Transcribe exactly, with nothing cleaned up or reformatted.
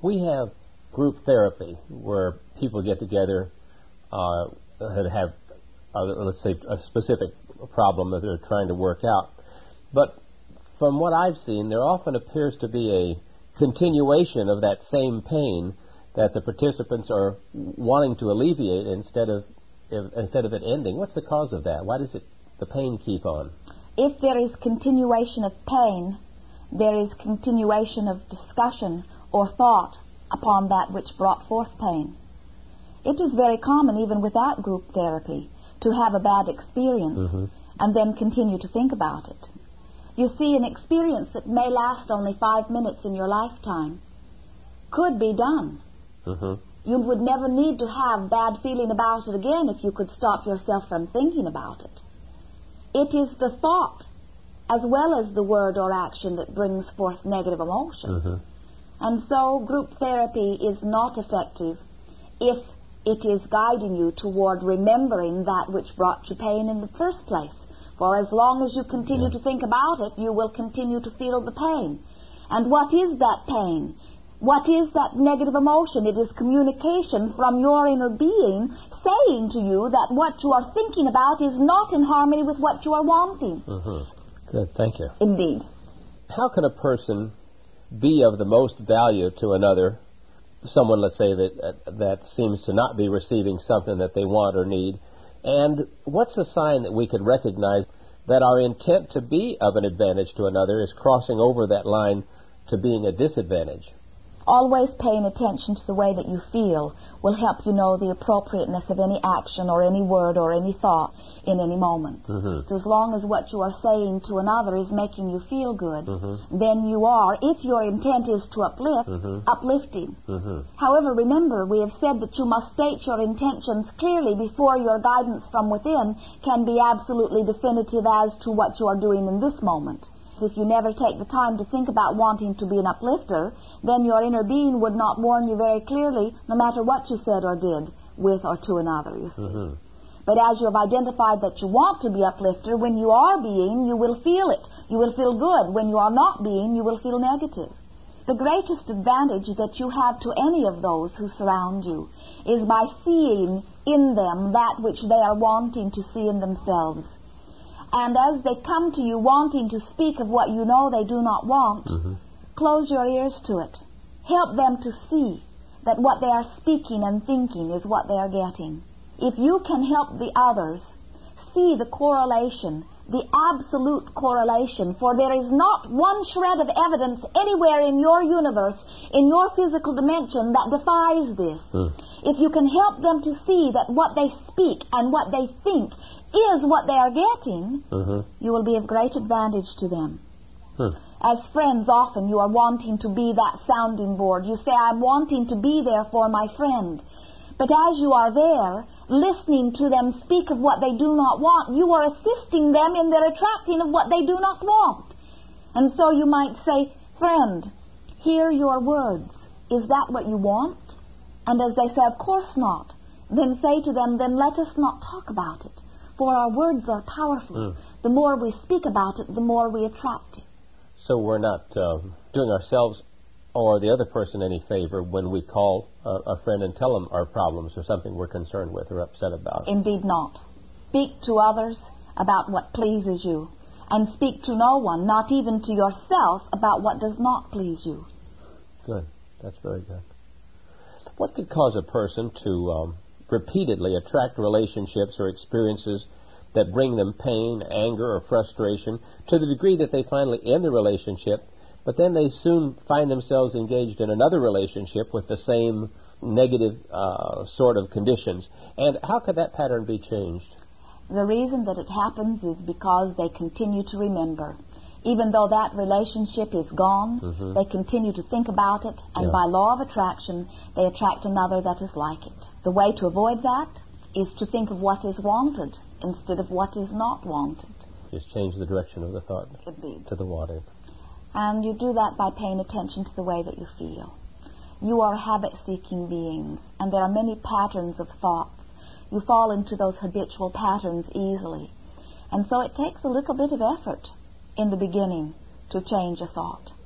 We have group therapy where people get together uh, that have, uh, let's say, a specific problem that they're trying to work out. But from what I've seen, there often appears to be a continuation of that same pain that the participants are wanting to alleviate instead of instead of it ending. What's the cause of that? Why does it the pain keep on? If there is continuation of pain, there is continuation of discussion or thought upon that which brought forth pain. It is very common, even without group therapy, to have a bad experience mm-hmm. and then continue to think about it. You see, an experience that may last only five minutes in your lifetime could be done. Mm-hmm. You would never need to have bad feeling about it again if you could stop yourself from thinking about it. It is the thought as well as the word or action that brings forth negative emotion. Mm-hmm. And so group therapy is not effective if it is guiding you toward remembering that which brought you pain in the first place. For as long as you continue yeah. to think about it, you will continue to feel the pain. And what is that pain? What is that negative emotion? It is communication from your inner being saying to you that what you are thinking about is not in harmony with what you are wanting. Mm-hmm. Good, thank you. Indeed. How can a person be of the most value to another, someone, let's say, that uh, that seems to not be receiving something that they want or need? And what's a sign that we could recognize that our intent to be of an advantage to another is crossing over that line to being a disadvantage? Always paying attention to the way that you feel will help you know the appropriateness of any action or any word or any thought in any moment. Mm-hmm. So as long as what you are saying to another is making you feel good, mm-hmm. then you are, if your intent is to uplift, mm-hmm. uplifting. Mm-hmm. However, remember, we have said that you must state your intentions clearly before your guidance from within can be absolutely definitive as to what you are doing in this moment. If you never take the time to think about wanting to be an uplifter, then your inner being would not warn you very clearly, no matter what you said or did with or to another, you see. Mm-hmm. But as you have identified that you want to be uplifter, when you are being, you will feel it. You will feel good. When you are not being, you will feel negative. The greatest advantage that you have to any of those who surround you is by seeing in them that which they are wanting to see in themselves. And as they come to you wanting to speak of what you know they do not want, mm-hmm. close your ears to it. Help them to see that what they are speaking and thinking is what they are getting. If you can help the others see the correlation, the absolute correlation, for there is not one shred of evidence anywhere in your universe, in your physical dimension, that defies this. Mm. If you can help them to see that what they speak and what they think is what they are getting, mm-hmm. you will be of great advantage to them. Hmm. As friends, often you are wanting to be that sounding board. You say, I'm wanting to be there for my friend. But as you are there, listening to them speak of what they do not want, you are assisting them in their attracting of what they do not want. And so you might say, friend, hear your words. Is that what you want? And as they say, of course not, then say to them, then let us not talk about it. For our words are powerful. Mm. The more we speak about it, the more we attract it. So we're not uh, doing ourselves or the other person any favor when we call uh, a friend and tell them our problems or something we're concerned with or upset about. Indeed not. Speak to others about what pleases you, and speak to no one, not even to yourself, about what does not please you. Good. That's very good. What could cause a person to um, repeatedly attract relationships or experiences that bring them pain, anger, or frustration to the degree that they finally end the relationship, but then they soon find themselves engaged in another relationship with the same negative uh, sort of conditions? And how could that pattern be changed? The reason that it happens is because they continue to remember. Even though that relationship is gone, mm-hmm. they continue to think about it, and yeah. by law of attraction, they attract another that is like it. The way to avoid that is to think of what is wanted instead of what is not wanted. Just change the direction of the thought Indeed. to the wanted. And you do that by paying attention to the way that you feel. You are habit-seeking beings, and there are many patterns of thoughts. You fall into those habitual patterns easily. And so it takes a little bit of effort in the beginning to change a thought.